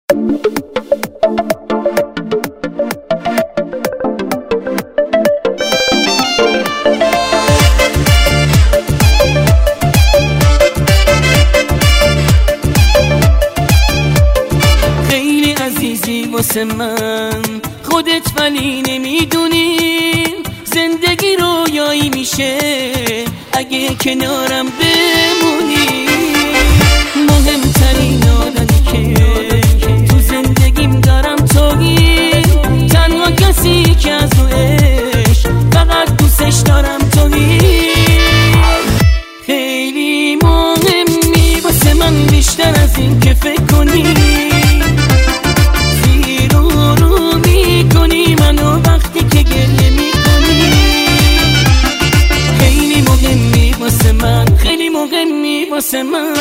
خیلی عزیزی واسه من خودت، ولی نمیدونی زندگی رویایی میشه اگه کنارم بمونی. مهمترین آدمی که تو زندگیم دارم تویی، تنها کسی که از رو عشق فقط دوستش دارم تویی. خیلی مهمی واسه من، بیشتر از این که فکر کنی. زیر و رو میکنی منو وقتی که گریه میکنی. خیلی مهمی واسه من، خیلی مهمی واسه من.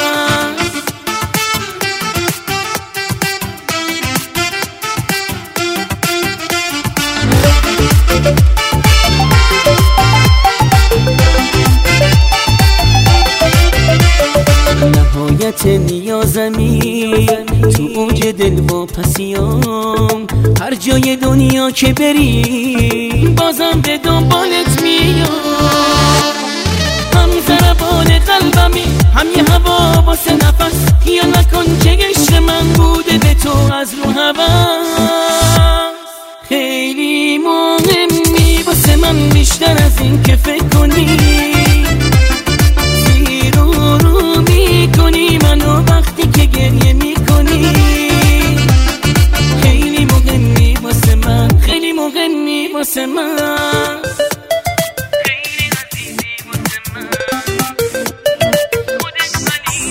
نهایت نیازمی تو اوج دل واپسیام، هر جای دنیا که بری بازم به دنبالت میام. هم ضربان قلبمی، هم یه هوا واسه نفس. یا نکن که عشق من بوده به تو از رو هوس. خیلی مهمی واسه من، بیشتر از این که فکر کنی. زیر و رو میکنی منو وقتی که گریه میکنی. خیلی مهمی واسه من، خیلی مهمی واسه من. خیلی عزیزی واسه من، خودت ولی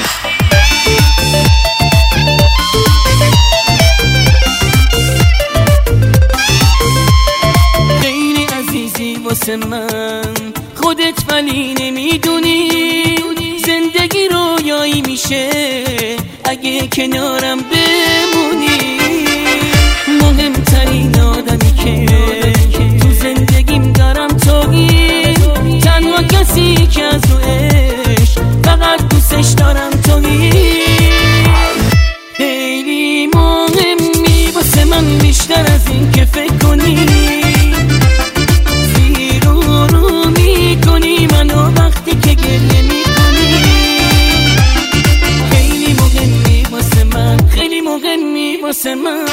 نمیدونی. خیلی عزیزی واسه من، خودت ولی نمیدونی زندگی رویایی میشه اگه کنارم بمونی. مهمترین آدمی که تو زندگیم دارم تویی، تنها کسی که از رو عشق فقط دوستش دارم تویی. خیلی مهمی واسه من، بیشتر از این که فکر کنی. زیر و رو میکنی منو وقتی که گریه میکنی. خیلی مهمی واسه من، خیلی مهمی واسه من.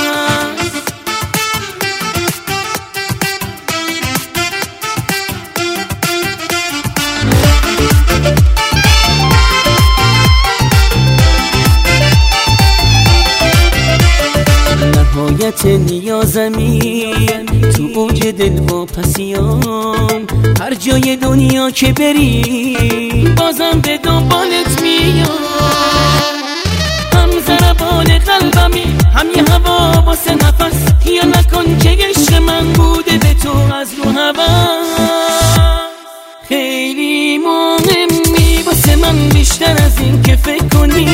نهایت نیازمی تو اوج دل واپسیام، هر جای دنیا که بری بازم به دنبالت میام. هم ضربان قلبمی، هم یه هوا واسه نفس. یا نکن که عشق من بوده به تو از رو هوس. خیلی مهمی واسه من، بیشتر از این که فکر کنی.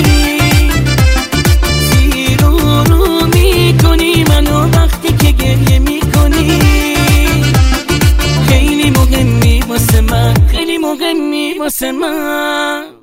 زیر و رو میکنی منو وقتی که گریه میکنی. خیلی مهمی واسه من، خیلی مهمی واسه من.